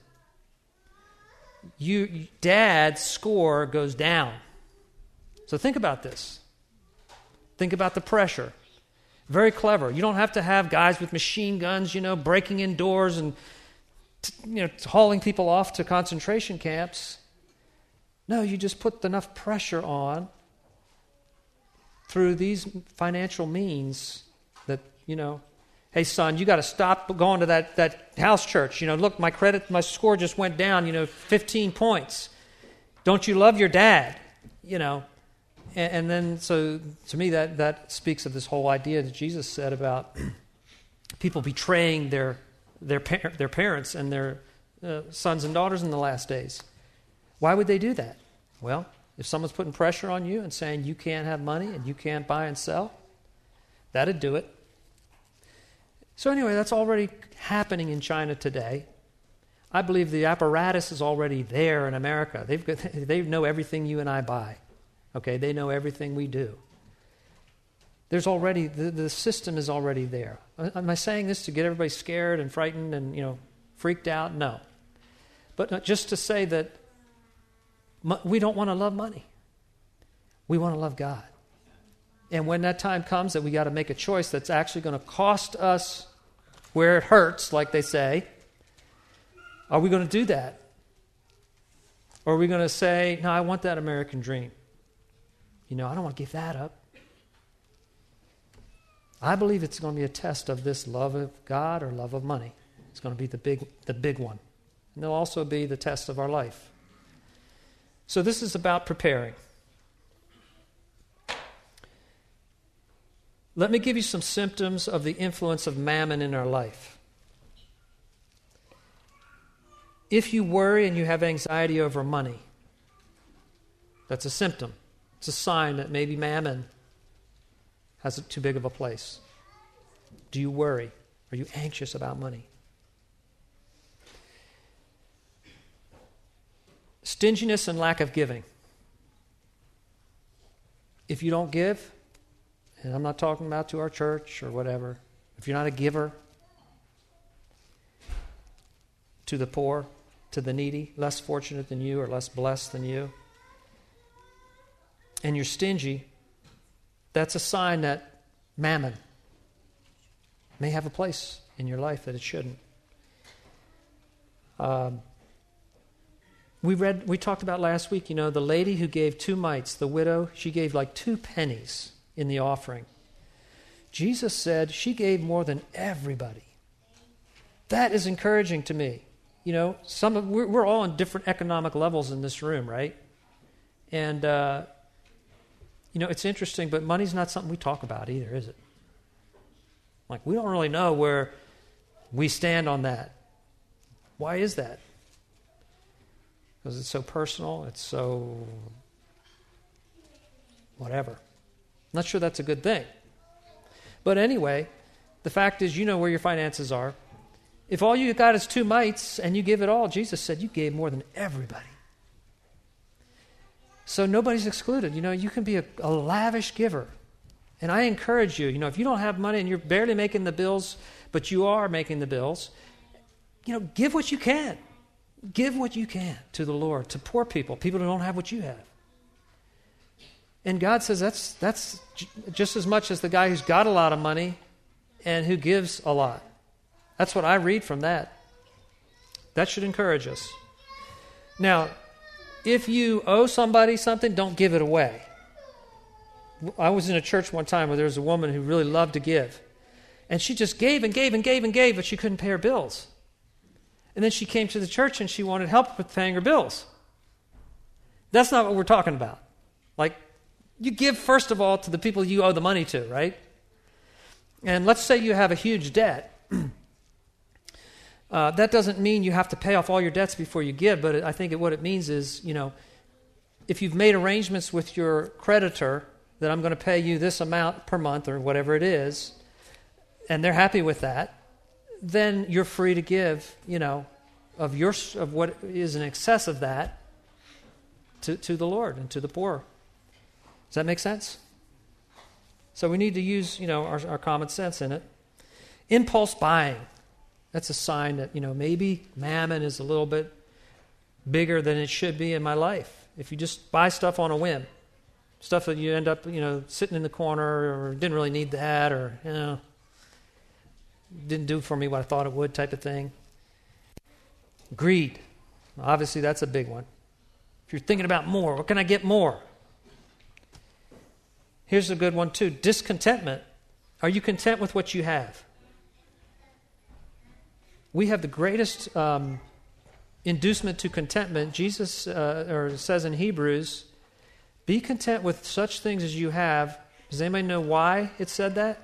You, dad's score goes down. So think about this. Think about the pressure. Very clever. You don't have to have guys with machine guns, you know, breaking in doors and, you know, hauling people off to concentration camps. No, you just put enough pressure on through these financial means that, you know, hey, son, you got to stop going to that, that house church. You know, look, my credit, my score just went down, you know, fifteen points. Don't you love your dad? You know, and, and then, so to me, that, that speaks of this whole idea that Jesus said about people betraying their their, par- their parents and their uh, sons and daughters in the last days. Why would they do that? Well, if someone's putting pressure on you and saying you can't have money and you can't buy and sell, that'd do it. So anyway, that's already happening in China today. I believe the apparatus is already there in America. They've got, they know everything you and I buy. Okay, they know everything we do. There's already, the, the system is already there. Am I saying this to get everybody scared and frightened and, you know, freaked out? No. But just to say that we don't want to love money. We want to love God. And when that time comes that we got to make a choice that's actually going to cost us where it hurts, like they say, are we going to do that? Or are we going to say, no, I want that American dream. You know, I don't want to give that up. I believe it's going to be a test of this love of God or love of money. It's going to be the big, the big one. And it'll also be the test of our life. So this is about preparing. Let me give you some symptoms of the influence of mammon in our life. If you worry and you have anxiety over money, that's a symptom. It's a sign that maybe mammon has too big of a place. Do you worry? Are you anxious about money? Stinginess and lack of giving. If you don't give, and I'm not talking about to our church or whatever, if you're not a giver to the poor, to the needy, less fortunate than you or less blessed than you, and you're stingy, that's a sign that mammon may have a place in your life that it shouldn't. Um, we read, we talked about last week, you know, the lady who gave two mites, the widow, she gave like two pennies in the offering. Jesus said she gave more than everybody. That is encouraging to me. You know, some of, we're, we're all on different economic levels in this room, right? And, uh, you know, it's interesting, but money's not something we talk about either, is it? Like, we don't really know where we stand on that. Why is that? Because it's so personal, it's so whatever. I'm not sure that's a good thing. But anyway, the fact is, you know where your finances are. If all you got is two mites and you give it all, Jesus said you gave more than everybody. So nobody's excluded. You know, you can be a, a lavish giver. And I encourage you, you know, if you don't have money and you're barely making the bills, but you are making the bills, you know, give what you can. Give what you can to the Lord, to poor people, people who don't have what you have. And God says that's that's j- just as much as the guy who's got a lot of money and who gives a lot. That's what I read from that. That should encourage us. Now, if you owe somebody something, don't give it away. I was in a church one time where there was a woman who really loved to give. And she just gave and gave and gave and gave, but she couldn't pay her bills. And then she came to the church and she wanted help with paying her bills. That's not what we're talking about. Like, you give first of all to the people you owe the money to, right? And let's say you have a huge debt. Uh, that doesn't mean you have to pay off all your debts before you give, but I think it, what it means is, you know, if you've made arrangements with your creditor that I'm going to pay you this amount per month or whatever it is, and they're happy with that, then you're free to give, you know, of your of what is in excess of that to, to the Lord and to the poor. Does that make sense? So we need to use, you know, our, our common sense in it. Impulse buying. That's a sign that, you know, maybe mammon is a little bit bigger than it should be in my life. If you just buy stuff on a whim, stuff that you end up, you know, sitting in the corner or didn't really need that or, you know, didn't do for me what I thought it would type of thing. Greed. Obviously, that's a big one. If you're thinking about more, what can I get more? Here's a good one too. Discontentment. Are you content with what you have? We have the greatest um, inducement to contentment. Jesus uh, or says in Hebrews, be content with such things as you have. Does anybody know why it said that?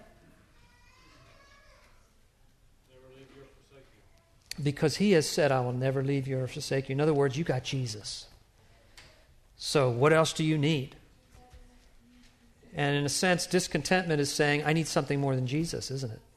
Never leave you or forsake you. Because he has said, I will never leave you or forsake you. In other words, you got Jesus. So what else do you need? And in a sense, discontentment is saying, I need something more than Jesus, isn't it?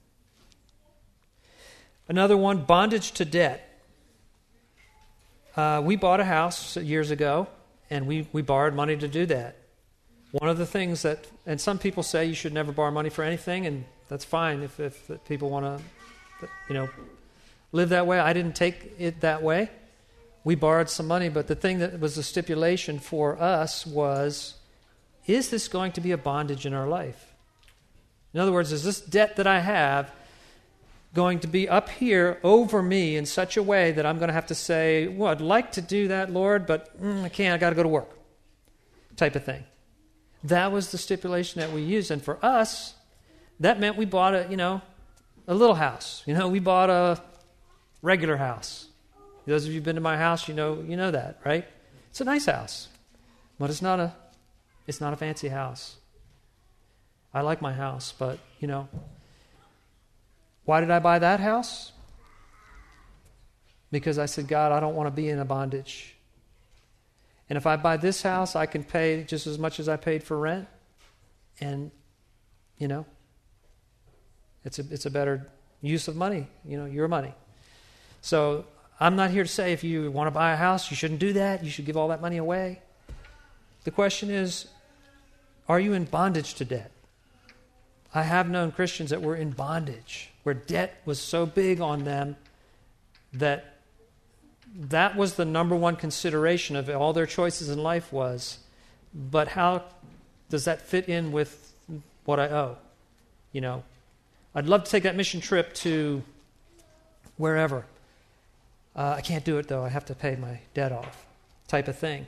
Another one, bondage to debt. Uh, we bought a house years ago, and we, we borrowed money to do that. One of the things that, and some people say you should never borrow money for anything, and that's fine if, if people want to, you know, live that way. I didn't take it that way. We borrowed some money, but the thing that was a stipulation for us was, is this going to be a bondage in our life? In other words, is this debt that I have going to be up here over me in such a way that I'm going to have to say, well, I'd like to do that, Lord, but mm, I can't, I got to go to work, type of thing. That was the stipulation that we used. And for us, that meant we bought a, you know, a little house. You know, we bought a regular house. Those of you who've been to my house, you know, you know that, right? It's a nice house, but it's not a, it's not a fancy house. I like my house, but, you know, why did I buy that house? Because I said, God, I don't want to be in a bondage. And if I buy this house, I can pay just as much as I paid for rent. And, you know, it's a, it's a better use of money, you know, your money. So I'm not here to say if you want to buy a house, you shouldn't do that. You should give all that money away. The question is, are you in bondage to debt? I have known Christians that were in bondage, where debt was so big on them that that was the number one consideration of all their choices in life was, but how does that fit in with what I owe? You know, I'd love to take that mission trip to wherever. Uh, I can't do it, though. I have to pay my debt off, type of thing.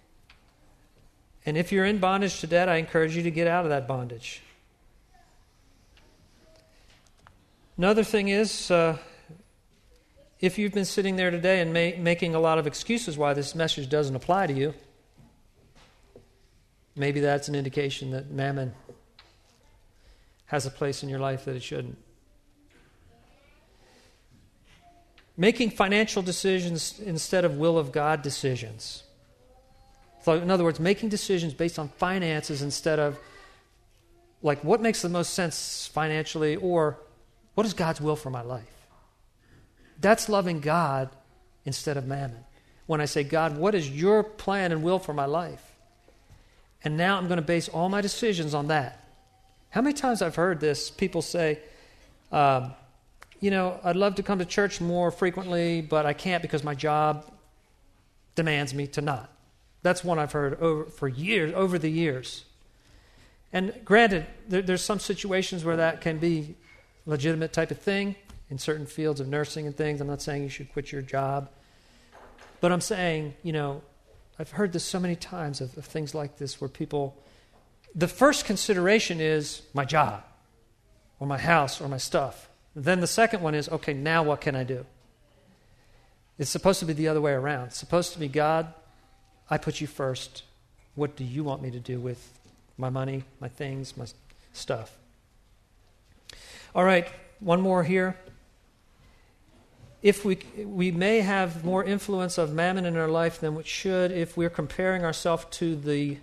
And if you're in bondage to debt, I encourage you to get out of that bondage. Another thing is, uh, if you've been sitting there today and ma- making a lot of excuses why this message doesn't apply to you, maybe that's an indication that mammon has a place in your life that it shouldn't. Making financial decisions instead of will of God decisions. So in other words, making decisions based on finances instead of, like, what makes the most sense financially, or what is God's will for my life? That's loving God instead of mammon. When I say, God, what is your plan and will for my life? And now I'm going to base all my decisions on that. How many times I've heard this, people say, um, you know, I'd love to come to church more frequently, but I can't because my job demands me to not. That's one I've heard over for years, over the years. And granted, there, there's some situations where that can be a legitimate type of thing in certain fields of nursing and things. I'm not saying you should quit your job. But I'm saying, you know, I've heard this so many times of, of things like this where people, the first consideration is my job or my house or my stuff. Then the second one is, okay, now what can I do? It's supposed to be the other way around. It's supposed to be, God, I put you first. What do you want me to do with my money, my things, my stuff? All right, one more here. If we we may have more influence of mammon in our life than we should if we're comparing ourselves to the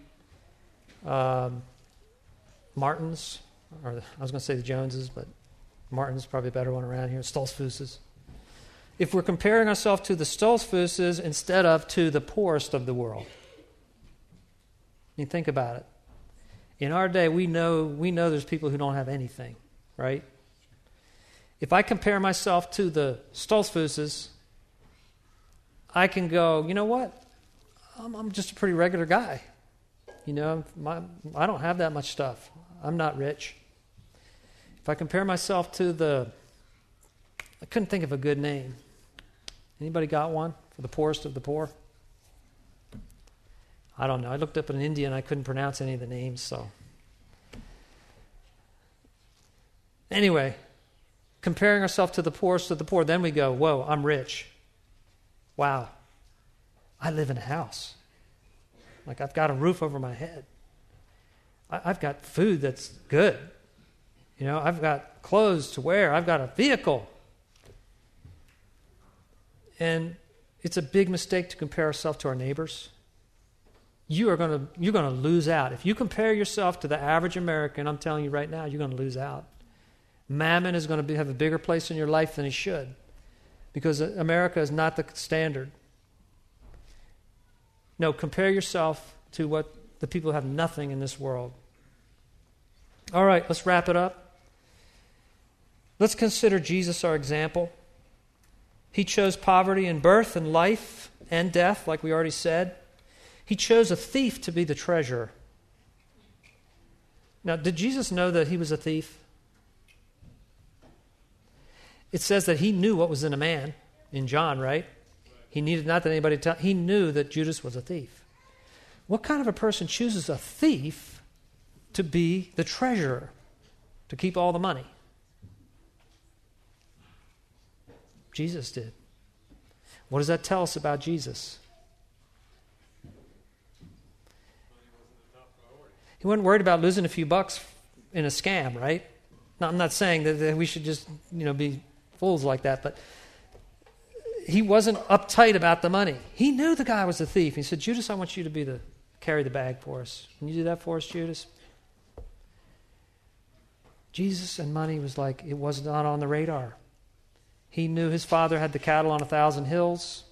um, Martins, or the, I was going to say the Joneses, but Martin's probably a better one around here, Stoltzfuses. If we're comparing ourselves to the Stoltzfuses instead of to the poorest of the world. You think about it. In our day, we know we know there's people who don't have anything, right? If I compare myself to the Stoltzfuses, I can go, you know what? I'm, I'm just a pretty regular guy. You know, my, I don't have that much stuff. I'm not rich. If I compare myself to the, I couldn't think of a good name. Anybody got one for the poorest of the poor? I don't know. I looked up in India and I couldn't pronounce any of the names, so. Anyway, comparing ourselves to the poorest of the poor, then we go, whoa, I'm rich. Wow. I live in a house. Like, I've got a roof over my head. I, I've got food that's good. You know, I've got clothes to wear. I've got a vehicle. And it's a big mistake to compare ourselves to our neighbors. You are going to you're going to lose out. If you compare yourself to the average American, I'm telling you right now, you're going to lose out. Mammon is going to be, have a bigger place in your life than he should, because America is not the standard. No, compare yourself to what the people who have nothing in this world. All right, let's wrap it up. Let's consider Jesus our example. He chose poverty in birth and life and death, like we already said. He chose a thief to be the treasurer. Now, did Jesus know that he was a thief? It says that he knew what was in a man in John, right? He needed not that anybody tell. He knew that Judas was a thief. What kind of a person chooses a thief to be the treasurer, to keep all the money? Jesus did. What does that tell us about Jesus? He wasn't worried about losing a few bucks in a scam, right? Now, I'm not saying that, that we should just, you know, be fools like that, but he wasn't uptight about the money. He knew the guy was a thief. He said, Judas, I want you to be the carry the bag for us. Can you do that for us, Judas? Jesus and money was like, it was not on the radar. He knew his father had the cattle on a thousand hills.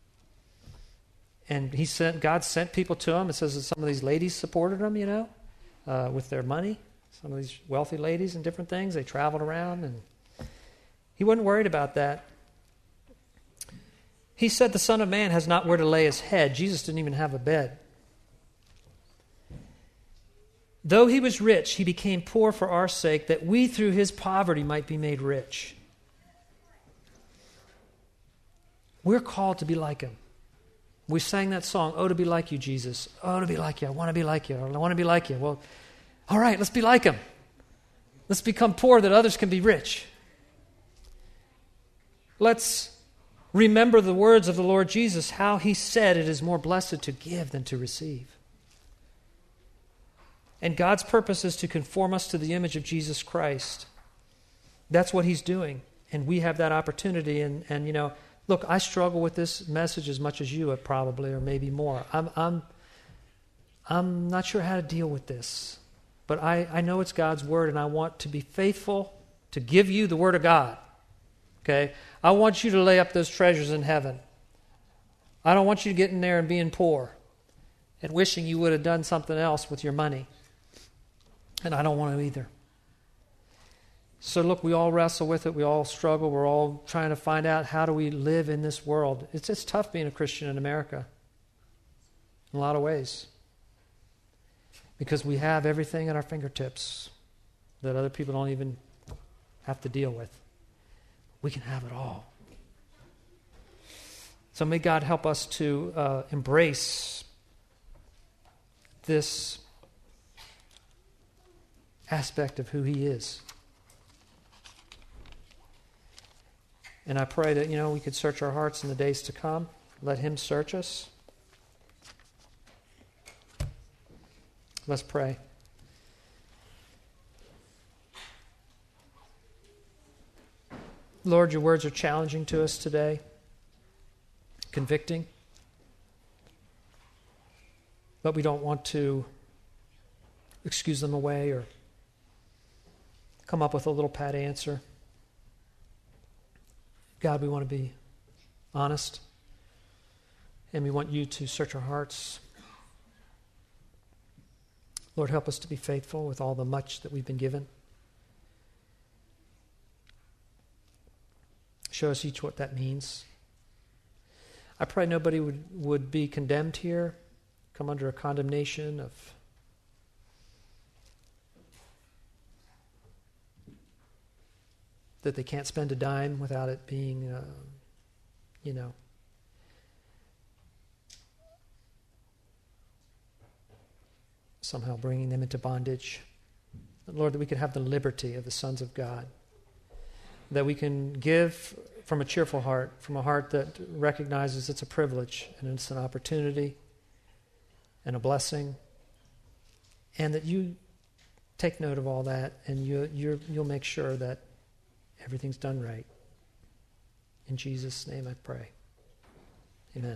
And he sent, God sent people to him. It says that some of these ladies supported him, you know, uh, with their money. Some of these wealthy ladies and different things. They traveled around, and he wasn't worried about that. He said the Son of Man has not where to lay his head. Jesus didn't even have a bed. Though he was rich, he became poor for our sake, that we through his poverty might be made rich. We're called to be like him. We sang that song, Oh, to be like you, Jesus. Oh, to be like you. I want to be like you. I want to be like you. Well, all right, let's be like him. Let's become poor that others can be rich. let's remember the words of the Lord Jesus, how he said it is more blessed to give than to receive. And God's purpose is to conform us to the image of Jesus Christ. That's what he's doing. And we have that opportunity. And, and you know, look, I struggle with this message as much as you have probably, or maybe more. I'm, I'm, I'm not sure how to deal with this. But I, I know it's God's word, and I want to be faithful to give you the word of God. Okay? I want you to lay up those treasures in heaven. I don't want you to get in there and being poor and wishing you would have done something else with your money. And I don't want to either. So look, we all wrestle with it. We all struggle. We're all trying to find out, how do we live in this world? It's, it's tough being a Christian in America in a lot of ways. Because we have everything at our fingertips that other people don't even have to deal with. We can have it all. So may God help us to uh, embrace this aspect of who he is. And I pray that, you know, we could search our hearts in the days to come. Let him search us. Let's pray. Lord, your words are challenging to us today, convicting. But we don't want to excuse them away or come up with a little pat answer. God, we want to be honest, and we want you to search our hearts. Lord, help us to be faithful with all the much that we've been given. Show us each what that means. I pray nobody would, would be condemned here, come under a condemnation of that they can't spend a dime without it being, uh, you know, somehow bringing them into bondage. But Lord, that we could have the liberty of the sons of God, that we can give from a cheerful heart, from a heart that recognizes it's a privilege and it's an opportunity and a blessing, and that you take note of all that, and you, you're, you'll make sure that everything's done right. In Jesus' name I pray. Amen.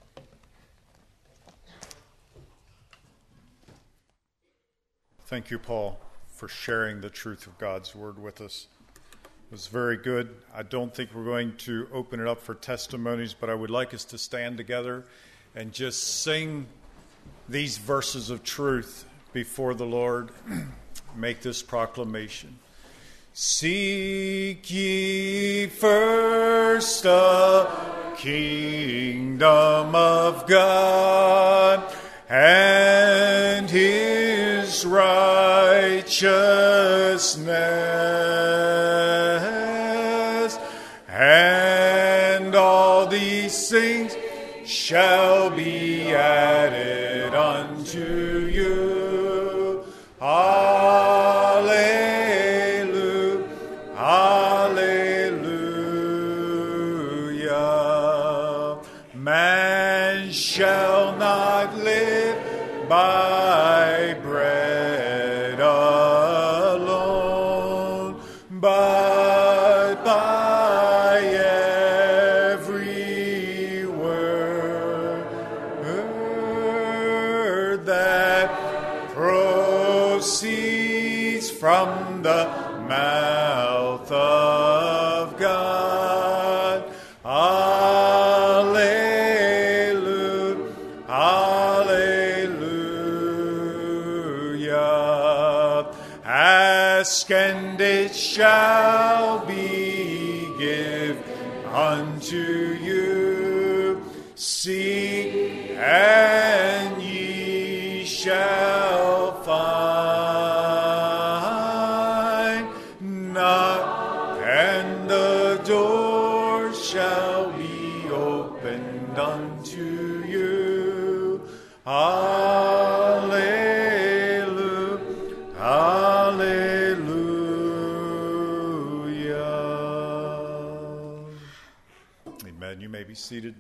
Thank you, Paul, for sharing the truth of God's word with us. It was very good. I don't think we're going to open it up for testimonies, but I would like us to stand together and just sing these verses of truth before the Lord. Make this proclamation. Seek ye first the kingdom of God and his righteousness, and all these things shall be added unto you. Hallelujah, hallelujah. Man shall not live by bread alone, but by every word that proceeds from the mouth of God. Hallelujah, hallelujah. Ask and it shall be given unto you. Seek and ye shall find. Knock and the door shall be opened unto you. Hallelujah, hallelujah. And you may be seated.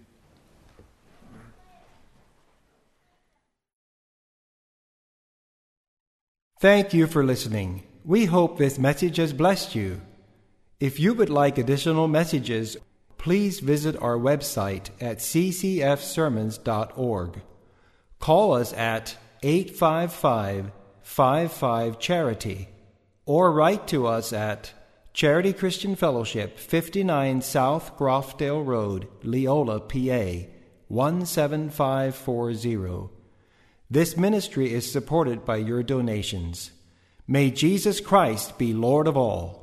Thank you for listening. We hope this message has blessed you. If you would like additional messages, please visit our website at c c f sermons dot org. Call us at eight five five, five five, charity or write to us at Charity Christian Fellowship, fifty-nine South Grofdale Road, Leola, P A, one seven five four zero. This ministry is supported by your donations. May Jesus Christ be Lord of all.